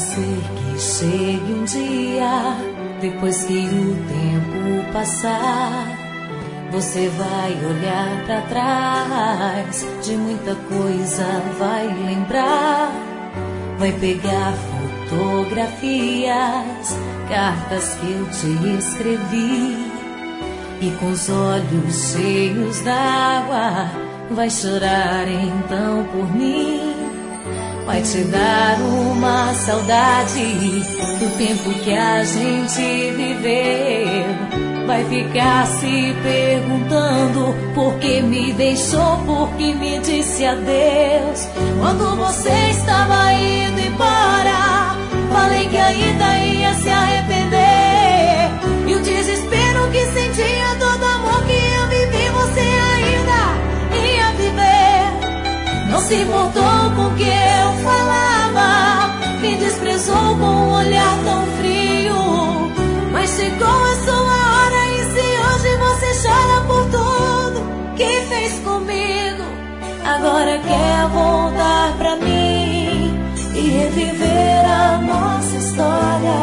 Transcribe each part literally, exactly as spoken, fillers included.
ser que chegue um dia, depois que o tempo passar, você vai olhar pra trás, de muita coisa vai lembrar. Vai pegar fotografias, cartas que eu te escrevi, e com os olhos cheios d'água vai chorar então por mim. Vai te dar uma saudade do tempo que a gente viveu. Vai ficar se perguntando por que me deixou, por que me disse adeus. Quando você estava indo embora, falei que ainda ia se arrepender. E o desespero que sentia, todo amor que eu vivi, você ainda ia viver. Não se importou com o que eu falava, me desprezou com um olhar tão frio. Mas chegou a sua hora, e se hoje você chora por tudo que fez comigo, agora quer voltar pra mim e reviver a nossa história.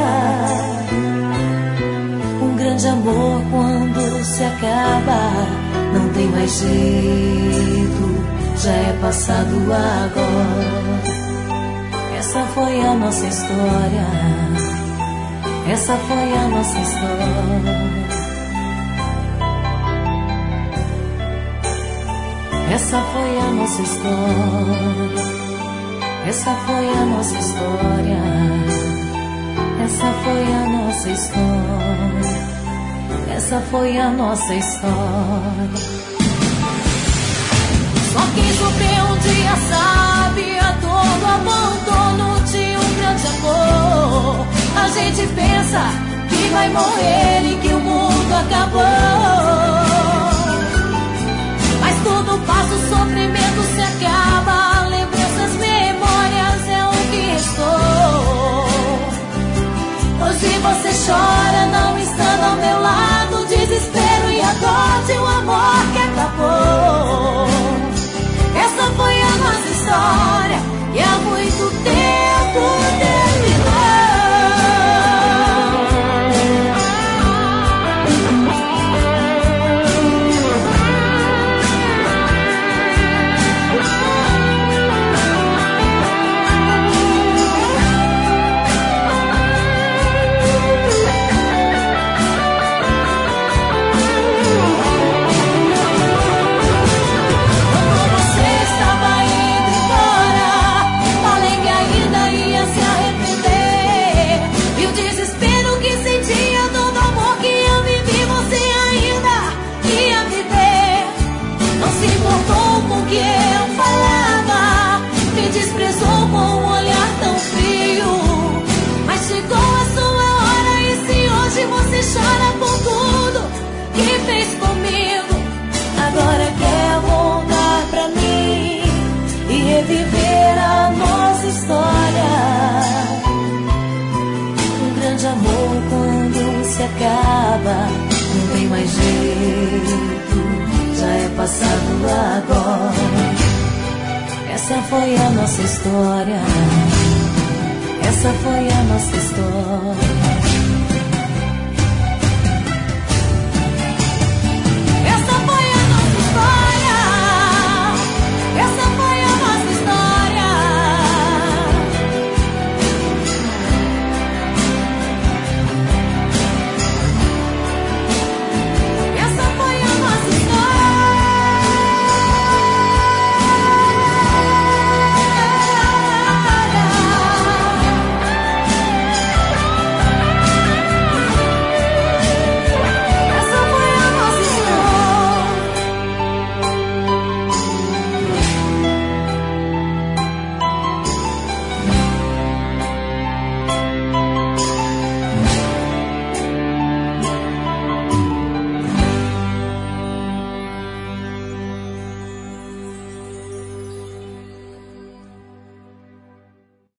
Um grande amor, quando se acaba, não tem mais jeito, já é passado agora. Essa foi a nossa história, essa foi a nossa história. Essa foi a nossa história, essa foi a nossa história, essa foi a nossa história, essa foi a nossa história. Só quem sofreu um dia sabe a dor do abandono de um grande amor. A gente pensa que vai morrer e que o mundo acabou, mas tudo passa, o sofrimento se acaba, lembranças, memórias é o que restou. Hoje você chora não estando ao meu lado, o desespero e a dor de um amor que acabou. Essa foi a nossa história, e há muito tempo terminou. Que eu falava, me desprezou com um olhar tão frio. Mas chegou a sua hora, e se hoje você chora por tudo que fez comigo, agora quer voltar pra mim e reviver a nossa história. Um grande amor, quando se acaba, não tem mais jeito, já é passado agora. Essa foi a nossa história, essa foi a nossa história.